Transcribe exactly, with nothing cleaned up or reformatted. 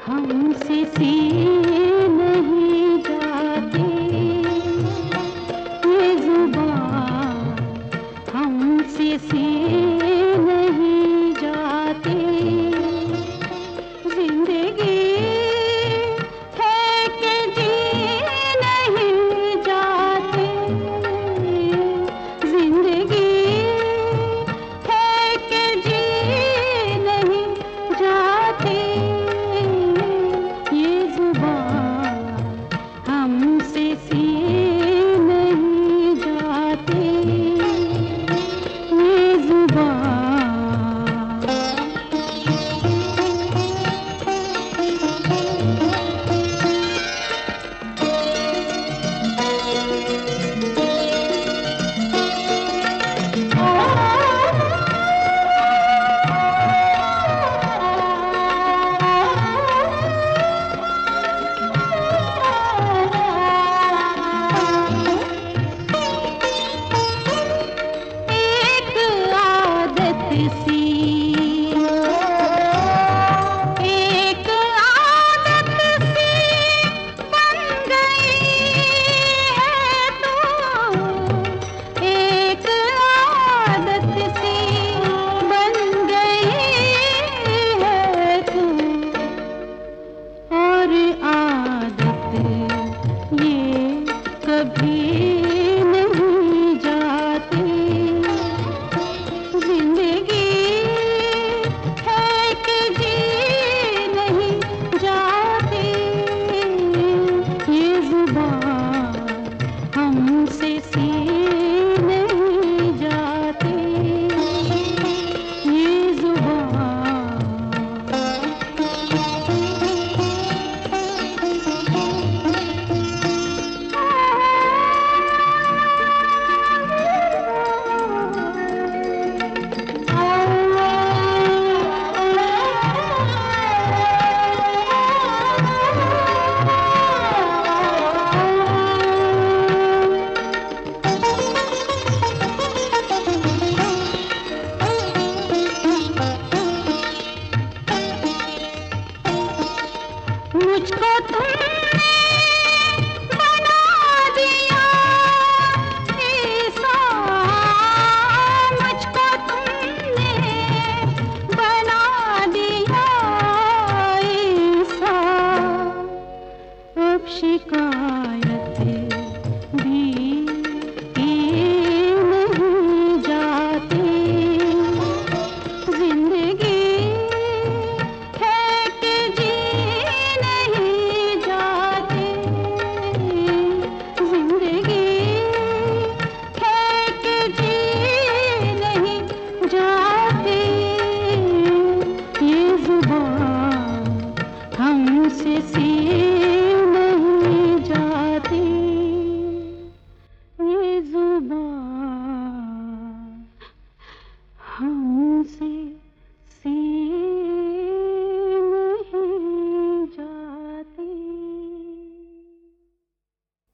हमसे सी नहीं जाती ये जुबान, हमसे सी नहीं जाती जिंदगी है कि जी नहीं जाती, जिंदगी है कि जी नहीं जाती ये जुबान, हमसे सी नहीं जाती ये जुबान। कभी नहीं जाती जिंदगी है कि जी नहीं जाती ये जुबान, हमसे सी नहीं जाती ये जुबान। मुझको तुम